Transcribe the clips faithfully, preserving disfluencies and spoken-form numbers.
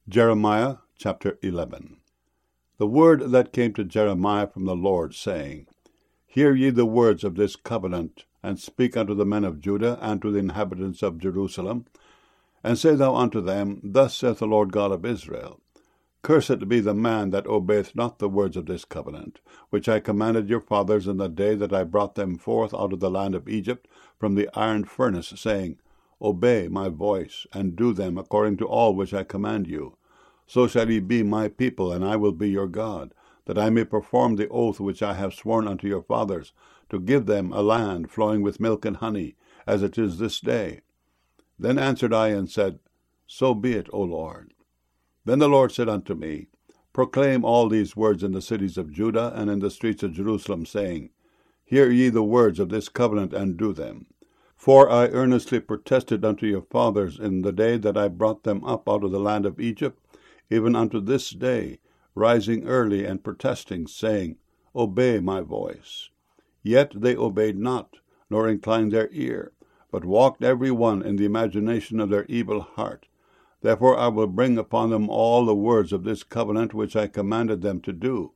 Jeremiah chapter eleven. The word that came to Jeremiah from the Lord, saying, Hear ye the words of this covenant, and speak unto the men of Judah, and to the inhabitants of Jerusalem, and say thou unto them, Thus saith the Lord God of Israel, Cursed be the man that obeyeth not the words of this covenant, which I commanded your fathers in the day that I brought them forth out of the land of Egypt from the iron furnace, saying, Obey my voice, and do them according to all which I command you. So shall ye be my people, and I will be your God, that I may perform the oath which I have sworn unto your fathers, to give them a land flowing with milk and honey, as it is this day. Then answered I and said, So be it, O Lord. Then the Lord said unto me, Proclaim all these words in the cities of Judah and in the streets of Jerusalem, saying, Hear ye the words of this covenant, and do them. For I earnestly protested unto your fathers in the day that I brought them up out of the land of Egypt, even unto this day, rising early and protesting, saying, Obey my voice. Yet they obeyed not, nor inclined their ear, but walked every one in the imagination of their evil heart. Therefore I will bring upon them all the words of this covenant which I commanded them to do.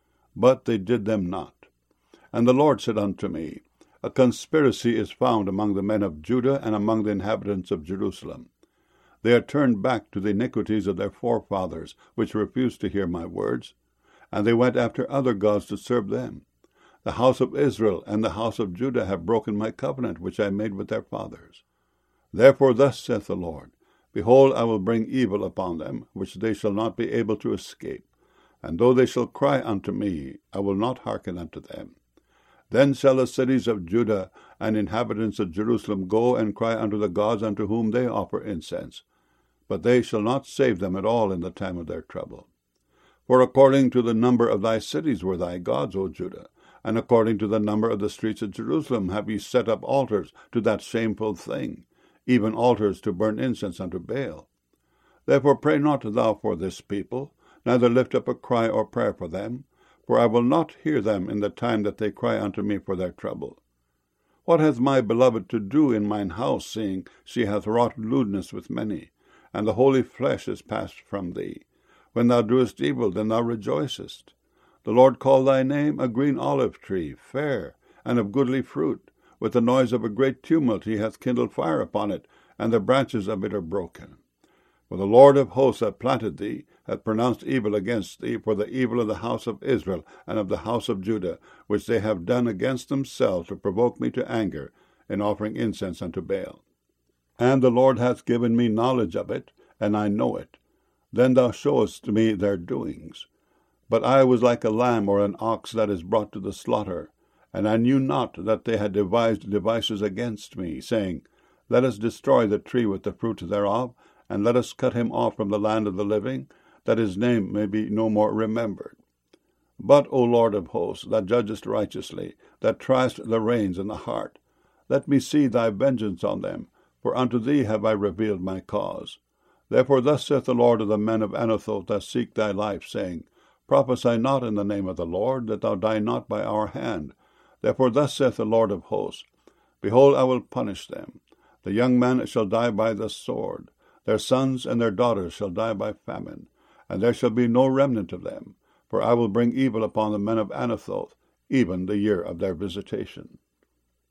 But they did them not. And the Lord said unto me, A conspiracy is found among the men of Judah and among the inhabitants of Jerusalem. They are turned back to the iniquities of their forefathers, which refused to hear my words, and they went after other gods to serve them. The house of Israel and the house of Judah have broken my covenant which I made with their fathers. Therefore thus saith the Lord, Behold, I will bring evil upon them, which they shall not be able to escape. And though they shall cry unto me, I will not hearken unto them. Then shall the cities of Judah and inhabitants of Jerusalem go and cry unto the gods unto whom they offer incense. But they shall not save them at all in the time of their trouble. For according to the number of thy cities were thy gods, O Judah, and according to the number of the streets of Jerusalem have ye set up altars to that shameful thing, even altars to burn incense unto Baal. Therefore pray not thou for this people, neither lift up a cry or prayer for them, for I will not hear them in the time that they cry unto me for their trouble. What hath my beloved to do in mine house, seeing she hath wrought lewdness with many, and the holy flesh is passed from thee? When thou doest evil, then thou rejoicest. The Lord called thy name a green olive tree, fair, and of goodly fruit. With the noise of a great tumult he hath kindled fire upon it, and the branches of it are broken. For the Lord of hosts hath planted thee, hath pronounced evil against thee, for the evil of the house of Israel and of the house of Judah, which they have done against themselves to provoke me to anger, in offering incense unto Baal. And the Lord hath given me knowledge of it, and I know it. Then thou showest me their doings. But I was like a lamb or an ox that is brought to the slaughter, and I knew not that they had devised devices against me, saying, Let us destroy the tree with the fruit thereof, and let us cut him off from the land of the living, that his name may be no more remembered. But, O Lord of hosts, that judgest righteously, that triest the reins and the heart, let me see thy vengeance on them, for unto thee have I revealed my cause. Therefore thus saith the Lord of the men of Anathoth that seek thy life, saying, Prophesy not in the name of the Lord, that thou die not by our hand. Therefore thus saith the Lord of hosts, Behold, I will punish them. The young men shall die by the sword. Their sons and their daughters shall die by famine, and there shall be no remnant of them. For I will bring evil upon the men of Anathoth, even the year of their visitation.